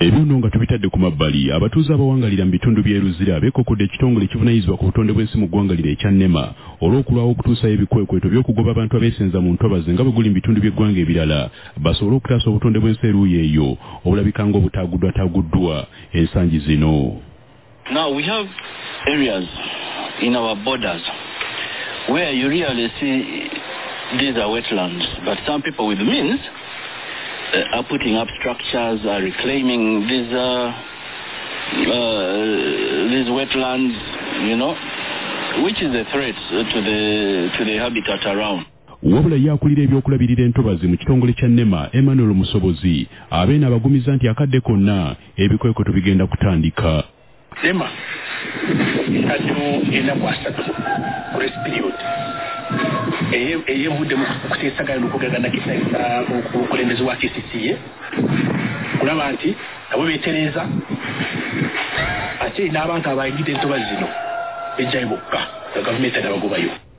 Ebivuno nga tubitadde ku mabbali abatuuze abawangalira mu bitundu by'eruzira beekokkodde ekitongole ekivunaanyizibwa ku butonde bw'ensi mu ggwangalira ekya NEMA olw'okulwawo okutuusayo ebikwekweto by'okugoba abantu abeesenza mu ntobazi nga bwe guli mu bitundu by'eggwanga ebirala basobole okutaasa obutonde bw'ensi eruuyi eyo obulabika nga obutaaguddwataaguddwa ensangi zino. Now we have areas in our borders where you really see these are wetlands, but some people with means are putting up structures, are reclaiming these wetlands, which is a threat to the habitat around. Wabula yakulira ebyokulabirira entobazi mu kitongole kya NEMA Emmanuel Musobozi abeena abagumiza nti akadde konna ebikwekweto bigenda kutandika. NEMA kati ennaku 3 grace period eyevudde mu kuteesaganya n'okugagana kisayisa obukulembeze wa KCCA kulaba nti nabo beetereza ate n'abantu abayingidde entobazi zino bejjayo bokka nga gavumenti anabagobayo.